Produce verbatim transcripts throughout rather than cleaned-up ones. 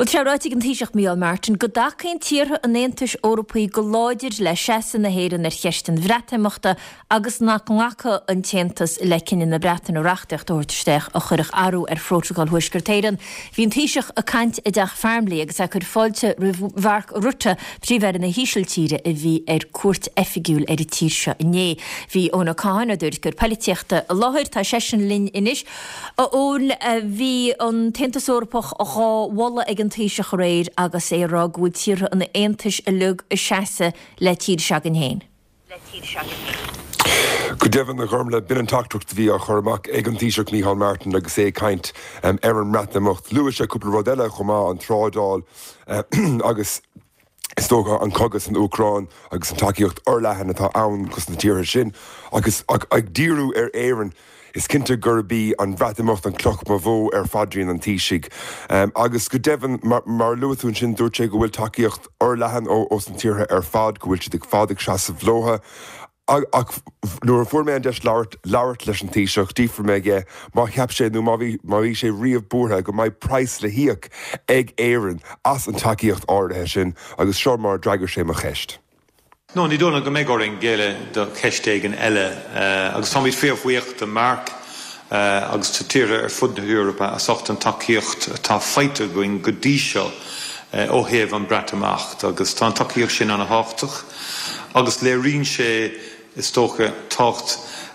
Wel treráitig an tíiseach míal Martin, go dacén tíre an éantais Eorpaí go láidir le seasan na héireann ar cheistin bhreatamachta agus nach ngacha an tientas le cinine na breatan ó reachtacht ortaisteach a chuirich arú ar frótragáil huisgurtéireann. Bhí an tíiseach a caint a deach farmlí agus a chur fáilte bharc ruta príomhar na hísiltíre a bhí ar cuairt effigiúil ar i tír seo inné. Bhí óna cána dúirt gur peilíteachta a láthir tá seasan linn inis a ón bhí an tientas Eorpach a gá walla ag an tíiseach réir agus é rá gúil tíre an éantais a lug a seasa le tír seagan héin. Go devan na gharmla bin an tactrucht bhí a chormach ag an tíiseach Micheál Martin agus é caint um, ar an mratamacht. Luas a cúpla rodile chomá an trádáil uh, agus Stoga an cogus an Ucrán agus an takeíocht orlahan atá ann cos na tíre sin agus ag, ag díriú ar éireann is cinnte gurbí an bhreatamach an cloch má bhó ar fadrian an tíisiigh. Um, agus go devan mar, mar luatún sin dúirte go bhfuil takeíocht orlahan ó os an tíre ar fad go bhfuil si ag fádig seasa bhlótha. Ach nuair a fuair mé an deis labhart labhart leis an tíiseach dífar mé ige má cheap sé nó má bhí sé riamh bútha go mbeidh price le hiíoch ag éireann as an takeíocht áirithe sin agus seo mar draigear sé mar cheist. No, ní dóna go méid goring géile do cheistéigen eile uh, agus tá míid fíomhhuiocht de marc uh, agus tá tíre ar fud na Eorpa a socht an takeíocht tá feite going go dtí seo uh, ó thaobh an breatamach agus tá an takeíocht sin an a háftach agus le rion sé is tócha tácht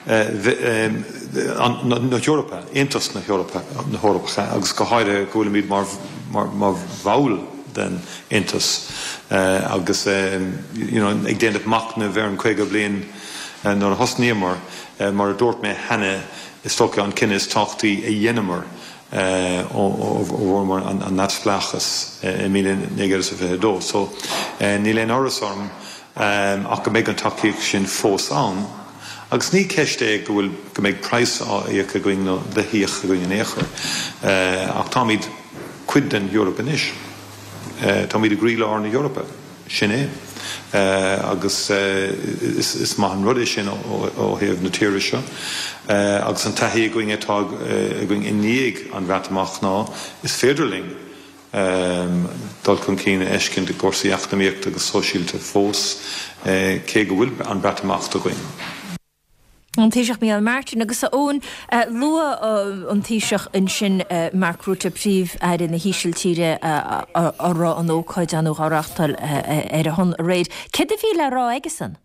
na Eorpa, intas na Eorpa, na Eorpa, agus go háide gúla míad mar, mar, mar bhaul den intas. Uh, agus, um, you know, ag déanamh machna bhar an chuige bliain uh, nó a hosníomar, uh, mar a dúirt mé henne is tócha an cinnis táchtaí a dhéanamar ó bhórmar an natsplachas i míle négas a bheith dó. So, ní leon árasorm Um, ach go méid an takeíocht sin fós an, agus ní ceiste go bhfuil go méid price íoch a going nó le híoch a going an éair. Uh, ach tá míad cuid den Eorpa inis. Uh, tá míad a gríla ar na Eorpa sin é. Uh, agus uh, is, is maith an rud é sin ó thaobh na tíre seo. Uh, agus an taithí a going atá a going iníag an bhreatamach ná is féidirling. Um, dal chun cíne eiscin de gcórsaí achtamíocht agus sóisiúilte fós uh, cé go bhfuil an breatamach do going. An tíiseach Micheál Martin agus a ón uh, lua uh, an tíiseach in sin uh, Mark Rutte príomh ar in na hísiltíre uh, a rá an ócáid an ó áreachtal ar a hon réid. Cid a bhí le rá aigesan?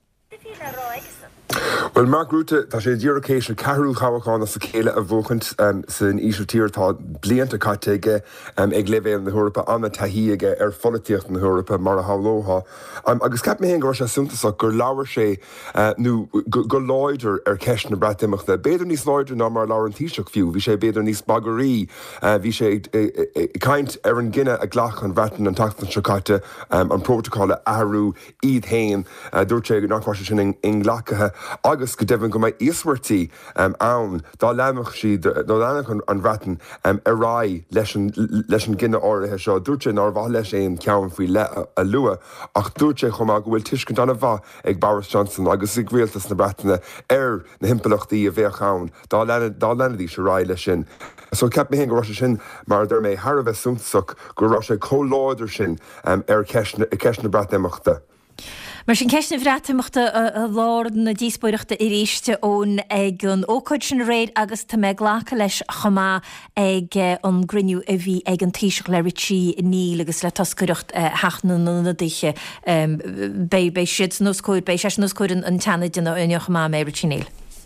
Well, Mark Rutte, tá sé ddíorcéis ceathrú cabhacháin sa chéile a bhóchant um, san ísiltír tá blianta caiteige um, ag leibhéal na Eorpa anna taithíige ar folíocht na Eorpa mar a hálótha. Um, agus cap mé go sé suntasach gur labhar sé uh, nó go, go láidir ar ceist na breatamachta. Béidir níos láidir ná mar labhar an tíiseach fiú, bhí sé béidir níos bagarí, uh, bhí sé caint ar an gine a ghlach an bhreatan an tachtan seocaite um, an protocóla ahrú iad hain, uh, dúirt sé go nachhaise sin in ghlacathe. Agus go devan go mai íosmartí um, ann dá leamach si dá leamach an, an bhreatan um, ará leis an gine áirithe seo dúirt sé nar bhaith leis éon ceann faoi le a, a lua ach dúirt sé chumá go bhfuil tuiscint anna bhaith ag Boris Johnson agus ag rialtas na breataine ar na himpelachtaí a bheith ann dá lenadí se rá leis sin. So ceap mé hen go rá sin mar d mé Har bheith suntasach go rá sé comhláidir sin um, ar ceist na breatamachta. Mar sin ceisna bhreatamachta a lár na díosbóireachta i réiste ón ag an ócáid sin réid agus tá méid ghlacha leis chomá ag an griniú a bhí ag an tíiseach le rití níl agus le tascaireacht heachna na duiche bé siad nóscóid bé sé nóscóid an teanna duna uine chomá mé rití níl.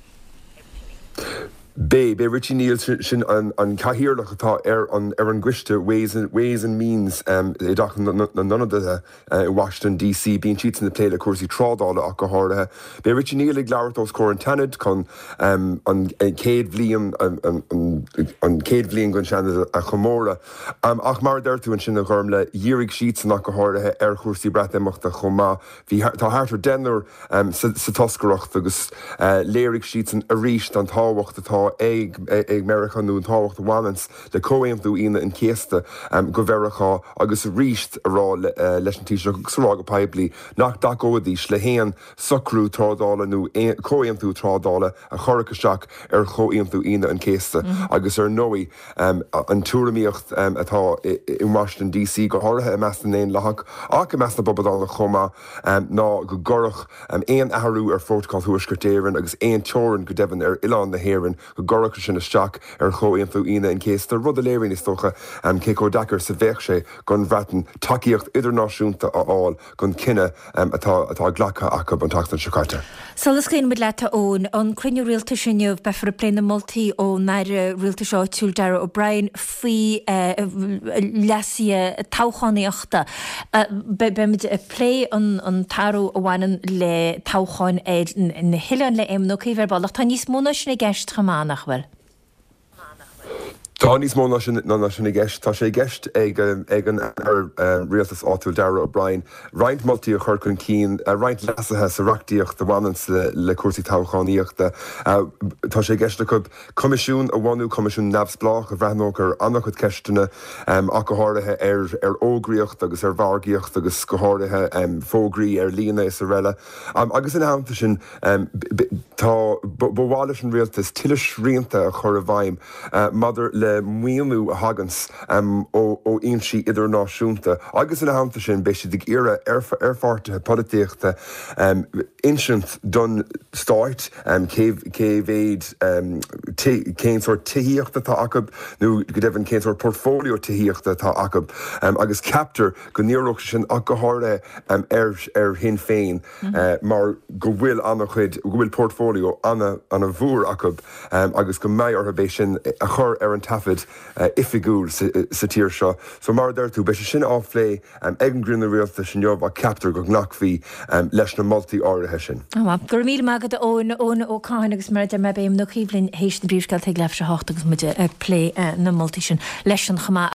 Bé, bé Richie Neal sin an, an cahirirlach atá ar an ar an gcuiste ways and, ways and means um, i dach na nonadithe uh, i Washington D C bíon siad in na pléile cuasaí trádála ach go háirithe. Bé Richie Neal ag leabhart os cóir an tanid chun um, an céad bhliain an céad bhliain gon sean a chomóra. Um, ach mar d'irtú an sin a chum le dírig siad san go háirithe ar cuasaí breatamachta chomá. Bhí tá háartar dennar um, sa, sa toscareacht agus uh, léirigh siad san a ríist an táhacht atá atá ag ag Americanú an táhacht bhhaans le cóaimú ine in céasta go bhheachá agus ríist ará leis an tíise agusrá go peblií nach dagódís le héan socrú trádála nó cóaimú trádála a chorchateach ar choíomú ine an céasta agus ar nóí an túramíocht atá i Washington D C go háirithe i meas éon lethach ach i meas na bobadána chomá ná go gorach éon ahrú ar fórtáil thuascurtéirann agus éon teorann go debann ar Ileán na hÉireann go gorach sin isteach ar choíomú ine in céasta rud a léironn is tócha cé có dachar sa bhéh sé gon bhreatain takeíocht idirnáisiúnta aáil gon cinenne atá atá ghlacha acu an tatan seáte. Solas céin mud leta ón an cruinú rialta sinneomh befar a pléna moltaí ó nair rialta seo túil Darragh O'Brien faoi lesia táchaíochta. Beimiid lé an tarú a bhhainan le táchain na hiileán le éim nó cíhar bailach tá níos móna sinna gceist chamánach bhfuil. Tá níos mó ná sinna gceist tá sé gceist ag an ar rialtas áúil Darragh O'Brien roinnt moltaí a chur chun cín roinnt lasathe sa reachtaíocht do bhhaans le cuasaí táchaíochta tá sé gceiste go comisiún a bhhaú comisiún nebsblách a bhreathógur annach chud ceistena ach go háirithe ar ar ógriíocht agus ar bhargaíocht agus go háirithe fógraí ar líana is réile agus in háanta sin tá bháile an rialtas tuilis rianta a chur a bhaim madidir le muomú a hagans ó ionsaí idirnáisiúnta. Agus in háanta sin be si dig ire arfáirtithe políochta insint don stáit céhhéad céintóir tuíochta tá acab nó go dehann céintóir portfólio tuíochta tá acab agus captar go níoch sin a go háire ar hin féin mar go bhfuil anna chuid go bhfuil portfólio anna anna bhúr acab agus go méid ar bééis sin a chur ar an tafid ifigúil sa tíir seo. So mar d'irtú be sin áflé ag an grúna rialta sin jobh a captar go gnachhí leis na moltaí áirithe sin. Gur mí magad ón ón ó cáin agus mar de me béim nó cíblinn hééis na bríomhscail ag leibh se hácht agus muide lé na moltaí sin leis an chamá